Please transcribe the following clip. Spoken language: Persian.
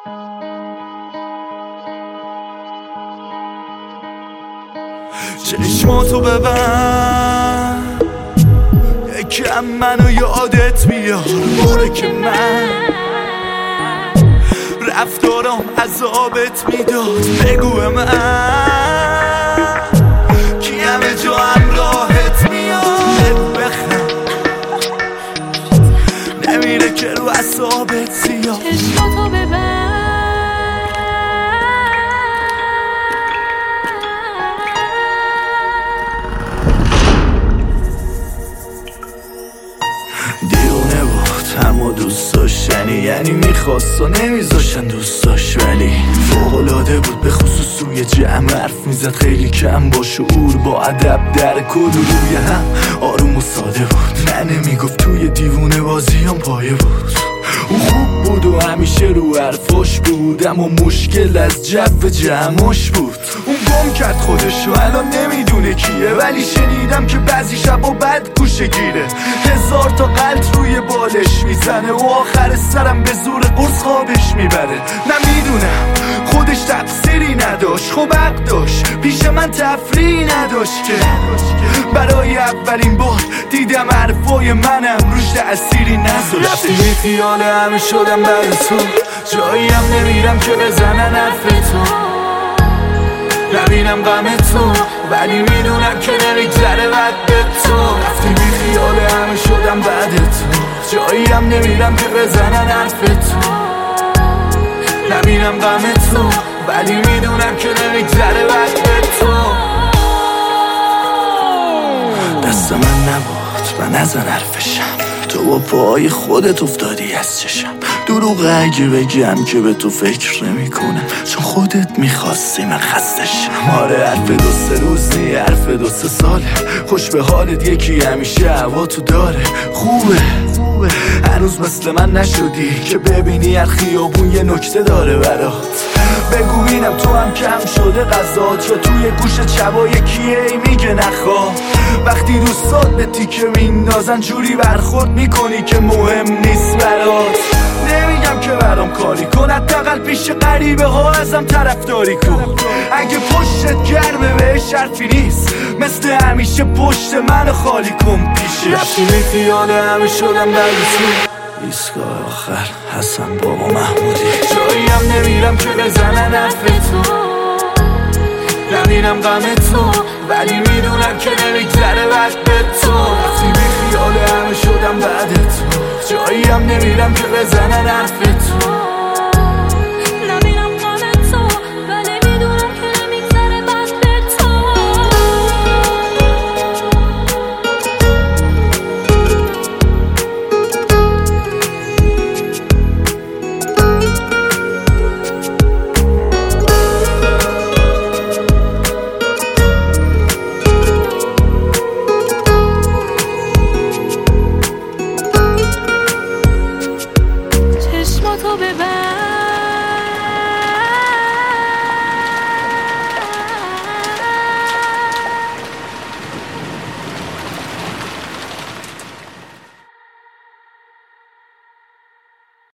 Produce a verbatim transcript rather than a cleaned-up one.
چشماتو ببند یکم منو یادت بیار، موره که من رفتارم عذابت میداد. بگو به من کی همه جا همراهت میاد. بگو بخند نمیره که رو اعصابت زیاد. چشماتو ببند دیونه بود اما دوست داشتنی، یعنی میخواست و نمیذاشتن دوست داشت، ولی فوق‌العاده بود به خصوص توی جمع حرف میزد خیلی کم با شعور با ادب در کل روی هم آروم و ساده بود. نه نمیگفت توی دیوونه بازیام پایه بود. او خوب بود و همیشه رو حرفاش بود، اما مشکل از جو جمعش بود. اون گم کرد خودشو الان نمیدونه کیه، ولی شنیدم که بعضی شبا بد گوشه گیره. هزار تا قلط روی بالش میزنه و آخر سرم به زور قرص خوابش میبره. نمیدونم خودش تقصیری نداشت، خب حق داشت، پیش من تفریحی نداشت که برای اولین بار دیدم حرفای منم روش تأثیری نذاشت. رفتی بی خیال همه شدم بعد تو، جایی هم نمیرم که بزنن حرف تو، نبینم غم تو ولی میدونم که نمیگذره بعد به تو. رفتی بی خیال همه شدم بعد تو، جایی هم نمیرم که بزنن حرف تو، نبینم غم تو ولی میدونم که نمیگذره بعد به تو. دست من نبود و نزن حرفشم، تو با پاهای خودت افتادی از چشم. دروغ اگه بگم که به تو فکر نمی کنم، چون خودت میخواستی من خستشم. آره حرف دو سه روز نی، حرف دو سه ساله، خوش به حالت یکی همیشه هوا تو داره. خوبه خوبه هنوز مثل من نشدی که ببینی هر خیابون یه نکته داره برات. بگو بینم تو هم کم شده غذات، یا توی گوش چبا یکیه ای میگه نخواه. وقتی دوستات به تیکه میندازن جوری برخورد میکنی که مهم نیست برات. نمیگم که برام کاری کن، حداقل پیش غریبه ها ازم طرفداری کن. اگه پشتت گرمه بهش حرفی نیست، مثل همیشه پشت منو خالی کن پیشش. رفتی بی خیال همه شدم بعد تو، ایستگاه آخر حسن بابا محمودی. جایی هم نمیرم که بزنن حرف تو، نبینم غم تو ولی میدونم که نمیگذره بعد به تو. رفتی بی خیال همه شدم بعد تو، جایی هم نمیرم که بزنن حرف تو،